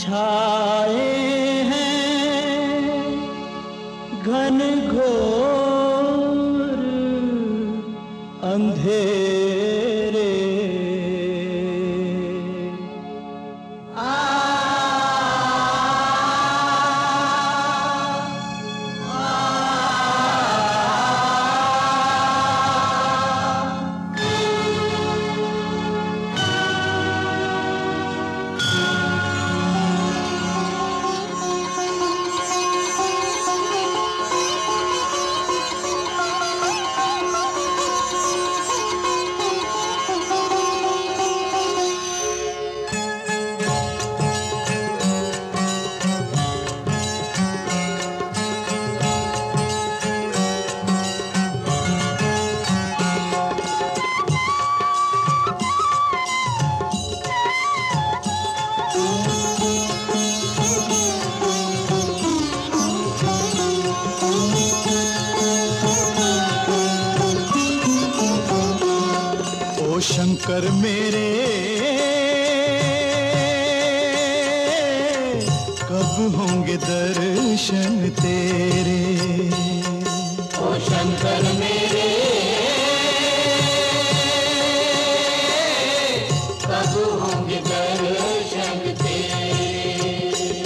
छाए हैं घन घोर अंधेरे। शंकर मेरे कब होंगे दर्शन तेरे। ओ शंकर मेरे कब होंगे दर्शन तेरे।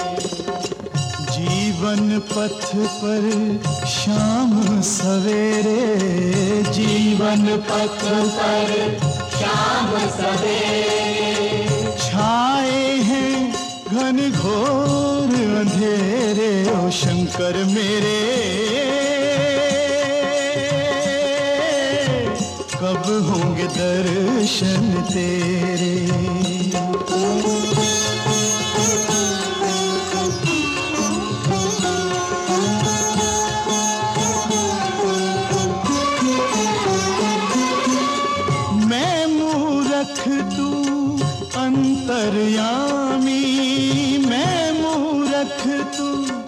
जीवन पथ पर शाम सवेरे, जीवन पथ पर शाम सवेरे छाए हैं घन घोर अंधेरे। ओ शंकर मेरे कब होंगे दर्शन तेरे। तू अंतर्यामी, मैं मूरख तू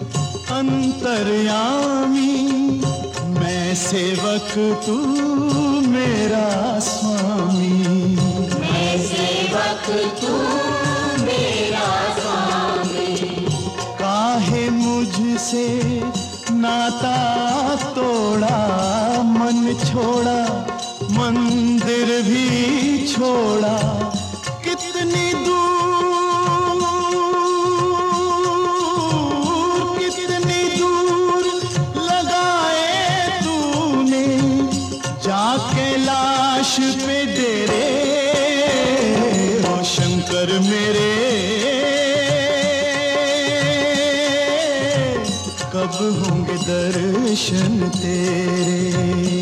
अंतर्यामी, मैं सेवक तू मेरा स्वामी। मैं सेवक तू मेरा स्वामी। काहे मुझसे नाता तोड़ा, मन छोड़ा मंदिर भी छोड़ा। कितनी दूर लगाए तूने जाके लाश पे डेरे। ओ शंकर मेरे कब होंगे दर्शन तेरे।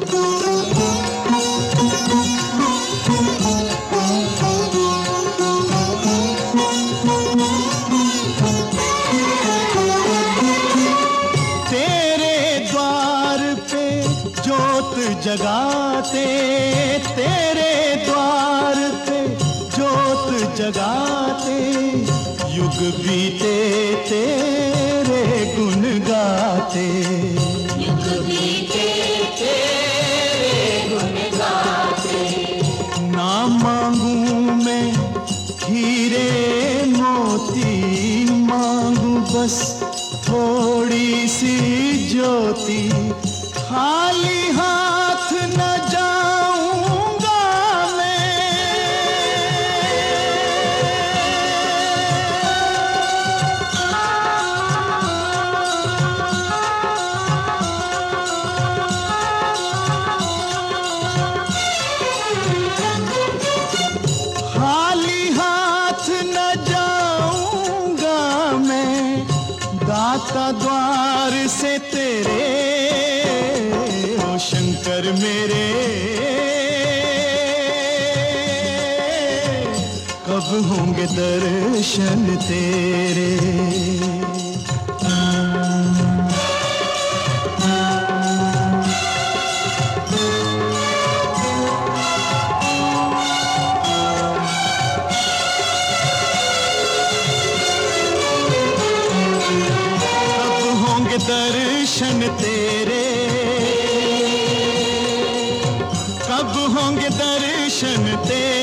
जगाते तेरे द्वार पे जोत जगाते, युग बीते तेरे गुण गाते। युग बीते तेरे गुण गाते। ना मांगू मैं हीरे मोती, मांगू बस थोड़ी सी ज्योति। खाली हाथ न जाऊंगा मैं, खाली हाथ न जाऊंगा मैं दाता द्वार से तेरे। शंकर मेरे कब होंगे दर्शन तेरे। कब होंगे दर्शन तेरे, कब होंगे दर्शन तेरे।